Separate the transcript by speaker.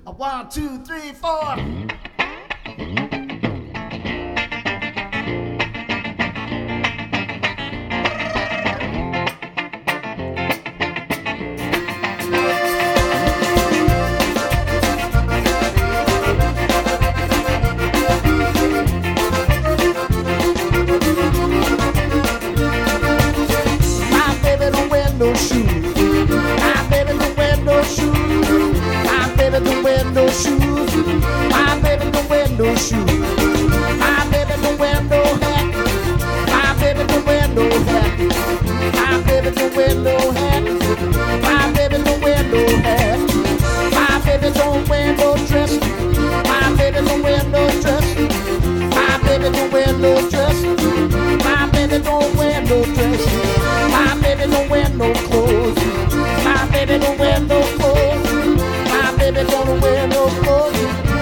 Speaker 1: 1, 2, 3, 4. My baby don't wear no shoes. My baby don't wear no shoes. My baby don't wear no shoes. My baby don't wear no shoes. My baby don't wear no hat. My baby don't wear no hat. My baby don't wear no hat. My baby don't wear no hat. My baby don't wear no dress. My baby don't wear no dress. My baby don't wear no dress. My baby don't wear no dress. My baby don't wear no clothes. My baby don't wear no clothes. My baby don't wear no clothes.